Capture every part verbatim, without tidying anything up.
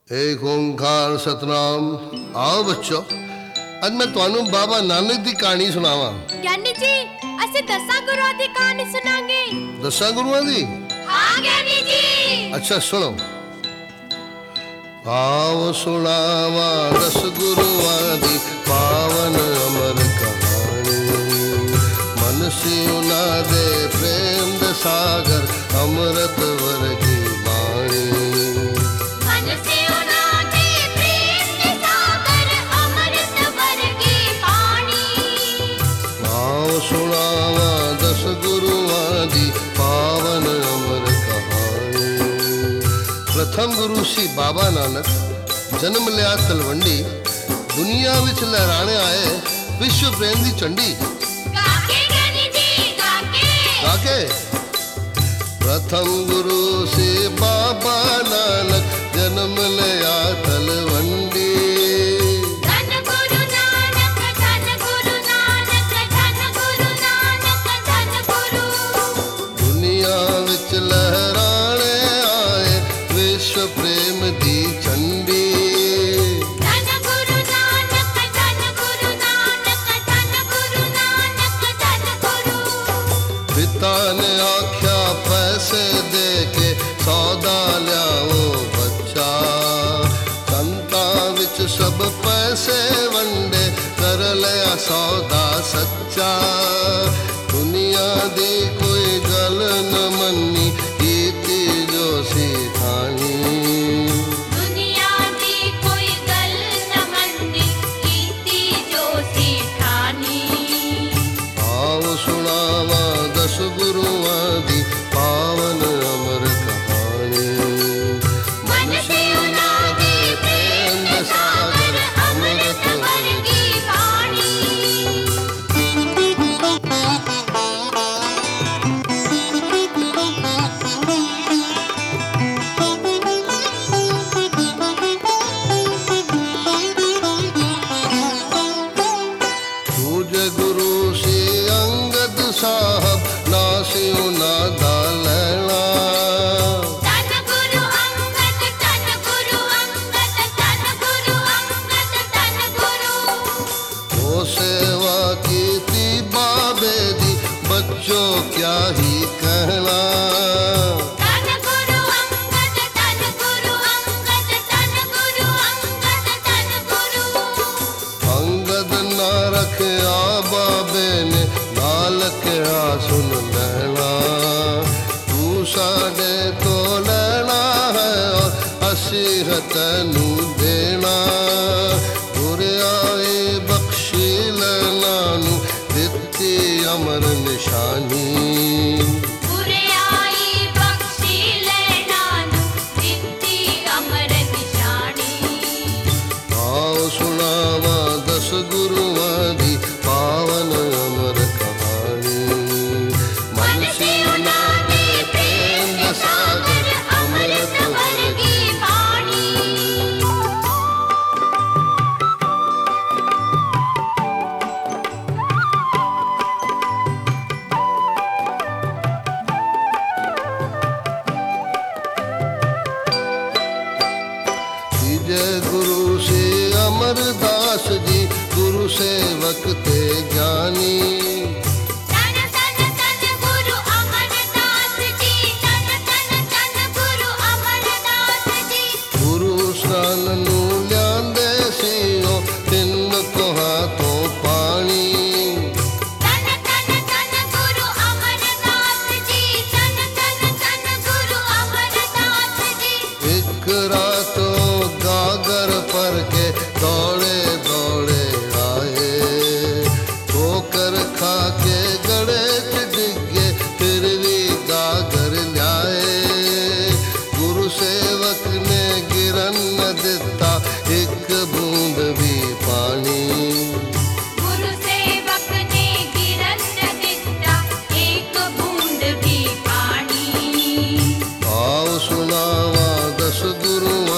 एक ओंकार सतनाम। आओ बच्चों, ਅੱਜ ਮੈਂ ਤੁਹਾਨੂੰ ਬਾਬਾ ਨਾਨਕ ਦੀ ਕਹਾਣੀ ਸੁਣਾਵਾਂ। ਗਿਆਨੀ ਜੀ, ਅਸੀਂ ਦਸਾਂ ਗੁਰੂਆਂ ਦੀ ਕਹਾਣੀ ਸੁਣਾਂਗੇ। ਦਸਾਂ ਗੁਰੂਆਂ ਦੀ? ਹਾਂ ਗਿਆਨੀ ਜੀ। ਅੱਛਾ ਸੁਣੋ। ਆਓ ਸੁਣਾਵਾਂ ਦਸ ਗੁਰੂਆਂ ਦੀ ਪਾਵਨ ਅਮਰ ਕਹਾਣੀ। ਮਨ ਸੀ ਉਹਨਾਂ ਦੇ ਪ੍ਰੇਮ ਦੇ ਸਾਗਰ, ਅੰਮ੍ਰਿਤ ਵਰਗੀ ਬਾਣੀ। सुनावा दस गुरुआं दी पावन अमर कहानी। प्रथम गुरु सी बाबा नानक, जन्म लिया तलवंडी, दुनिया विच लहराने आए विश्व प्रेम दी चंडी। काके ज्ञानी जी काके काके प्रथम गुरु सी बाबा नानक, जन्म लिया तलवंडी। लहराने आए विश्व प्रेम दी चंडी। धन गुरु नानक धन गुरु नानक धन गुरु नानक धन गुरु। पिता ने आख्या पैसे दे के सौदा लियाओ बच्चा। संता विच सब पैसे वंडे, कर लिया सौदा सच्चा। दुनिया दी कोई गल न मन्नी, कीती जो सी ठानी। दुनिया दी कोई गल न मन्नी, कीती जो सी ठानी। आओ सुनावा दस गुरुआं दी पावन अमर कहानी। मन से उन्हां दे प्रेम दा सागर, अमृत वर्गी बाणी। साहब नासियो नादा लैना। धन गुरु अंगद धन गुरु अंगद धन गुरु अंगद धन गुरु। वो सेवा की थी बाबे दी, बच्चों क्या ही कहना। धन गुरु अंगद धन गुरु अंगद धन गुरु अंगद धन गुरु। अंगद ना रखया बाबे ने, नाल क्या सुन लेना। तू साडे तो लेना है और असीं तैनू देना। तुरे आए बख्शी लेना नू, दित्ती अमर निशानी। तुरे आई बख्शी लेना नू, दित्ती अमर निशानी। आओ सुनावा दस गुरुआं दी पावन अमर कहानी। मन से उन्हां दे प्रेम दा सागर, अमृत वर्गी बाणी। तीजे गुरु से अमरदास जी, गुरु सेवक ते ज्ञानी। धन धन धन गुरु अमरदास जी, धन धन धन गुरु अमरदास जी। गुरु स्नान नू लियांदे सीओ, तिन्न कोहां तो पानी। धन धन धन गुरु अमरदास जी, धन धन धन गुरु अमरदास जी। एक रातों गागर पर के दौड़े दौड़े आए। ठोकर खा के गड़े च डिगे, फिर भी गागर ल्याए। गुरु सेवक ने गिरन न दिता, एक बूंद भी पानी। गुरु सेवक ने गिरन न दिता, एक बूंद भी पानी। आओ सुनावा दस गुरुआं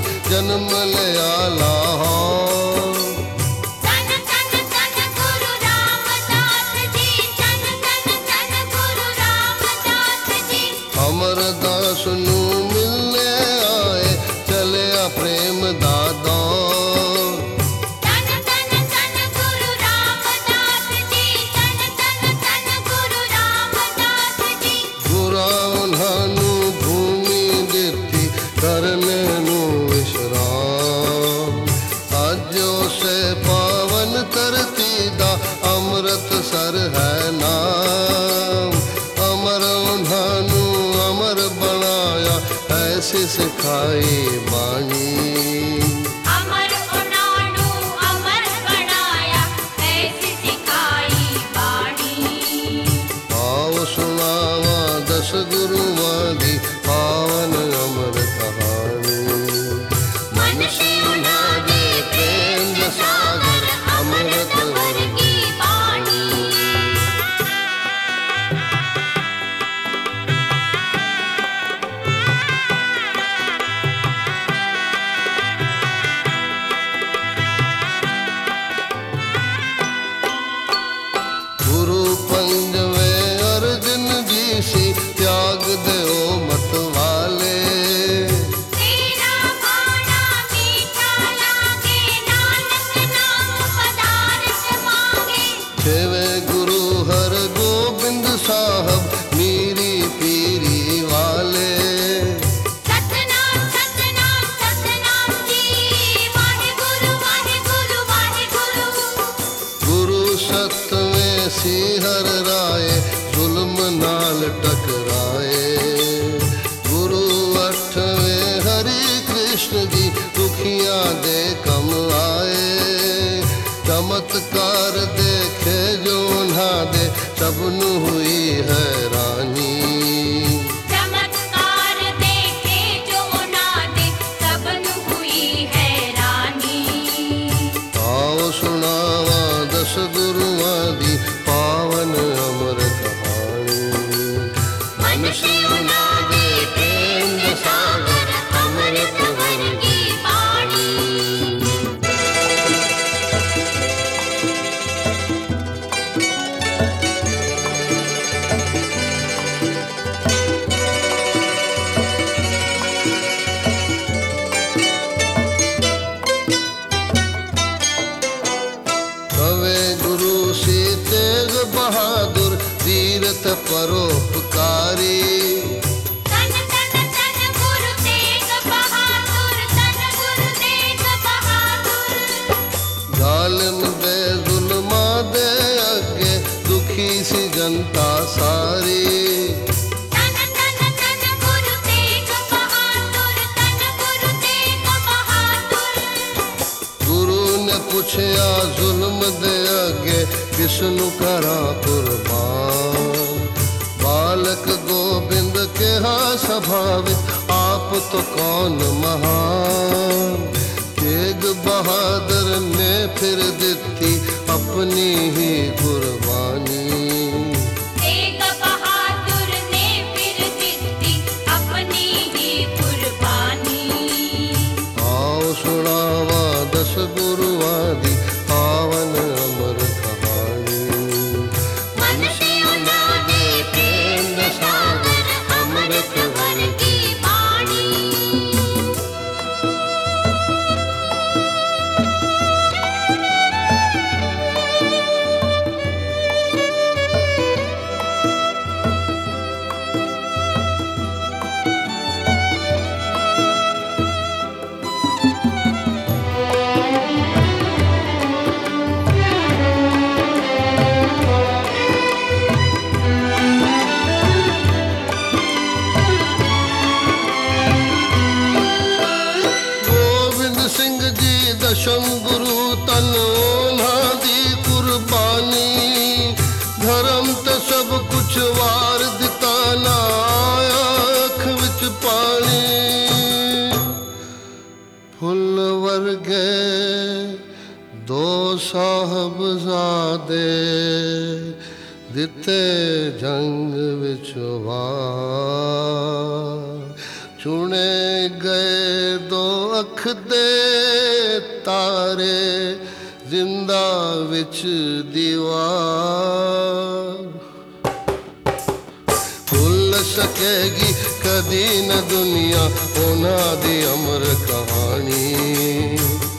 जन्म लिया लाहौर। तन तन तन गुरु रामदास जी, तन तन तन गुरु रामदास जी। अमरदास नू मिलने आए चलिया प्रेम दा दौर। तन तन तन गुरु रामदास जी, तन तन तन गुरु रामदास जी। गुरा उन्हानू भूमि दिती करने नू विश्राम। अज उसे पावन धरती दा अमृतसर है नाम। अमर उन्हानू अमर बनाया ऐसी सिखाई बाणी। अमर उन्हानू अमर बनाया ऐसी सिखाई बाणी। आओ सुनावा दस गुरुआं दी पावन अमर कहानी। मन से उन्हा दे प्रेम दा सागर अमृत वर्गी बाणी। गुरु पंजवे अर्जन जी सी त्याग दो मत वाले। तेरा भाना मीठा लागे, नानक नाम पदारथ मांगे। छेवे गुरु हर गोबिंद साहब मीरी पीरी वाले। सतनाम सतनाम सतनाम जी, वाहे गुरु वाहे गुरु वाहे गुरु। गुरु सतवें सी हर राय जुल्म नाल टकराए। गुरु अठवें हरि कृष्ण जी दुखियां दे कम आए। चमत्कार देखे जो उन्हा दे सबनु हुई हैरानी। चमत्कार देखे जो ना दे सबनु हुई हैरानी। आओ सुनावा दस गुरुआं दी पावन अमर कहानी। मन से उन्हा दे प्रेम दा सागर अमृत वर्गी बाणी। कवे गुरु सी तेग बहादुर तीरथ परोपकारी। तन तन तन गुरु तेग बहादुर, तन गुरु तेग बहादुर। जालिम दे जुल्मा दे अगे दुखी सी जनता सारी। तन तन तन गुरु तेग बहादुर, तन गुरु तेग बहादुर। गुरु ने पुछया जुल्म दे अगे किसनु करा कुर्बान। बालक गोबिंद कहा स्वाभाविक आप तो कौन महान। तेग बहादुर ने फिर दिती अपनी ही कुर्बानी। तेग बहादुर ने फिर दिती अपनी ही कुर्बानी। आओ सुनावा दस गुरुआं दी पावन अमर कहानी। मन से उन्हा दे प्रेम दा सागर अमृत वर्गी बाणी। दशम गुरु तन ओन्हा दी कुर्बानी। धर्म ते सब कुछ वार दिता ना आया अख विच पानी। फुल वर्गे दो साहबजादे दिते जंग विच वार। चुने गए दो ਅੱਖ ਦੇ ਤਾਰੇ ਜ਼ਿੰਦਾ ਵਿੱਚ ਦੀਵਾਰ ਭੁੱਲ ਸਕੇਗੀ ਕਦੀ ਨਾ ਦੁਨੀਆ ਉਹਨਾਂ ਦੀ ਅਮਰ ਕਹਾਣੀ